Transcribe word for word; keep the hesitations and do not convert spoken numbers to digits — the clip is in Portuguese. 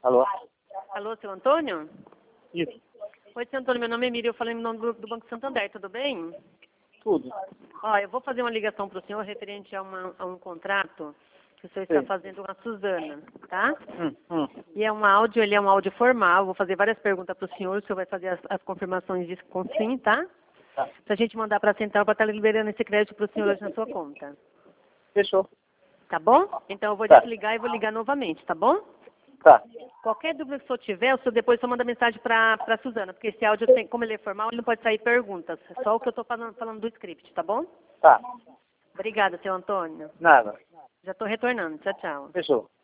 Alô? Alô, seu Antônio? Isso. Oi, seu Antônio, meu nome é Miriam, eu falei no nome do, do Banco Santander, tudo bem? Tudo. Ó, eu vou fazer uma ligação para o senhor referente a, uma, a um contrato que o senhor está Sim. fazendo com a Suzana, tá? Hum, hum. E é um áudio, ele é um áudio formal, vou fazer várias perguntas para o senhor, o senhor vai fazer as, as confirmações disso com sim, tá? Tá. Pra gente mandar para a central para estar liberando esse crédito para o senhor hoje na sua conta. Fechou. Tá bom? Então eu vou Tá. desligar e vou ligar novamente, tá bom? Tá. Qualquer dúvida que o senhor tiver, o senhor depois só manda mensagem para a Suzana, porque esse áudio, tem, como ele é formal, ele não pode sair perguntas. É só o que eu estou falando, falando do script, tá bom? Tá. Obrigada, seu Antônio. Nada. Já estou retornando. Tchau, tchau. Fechou.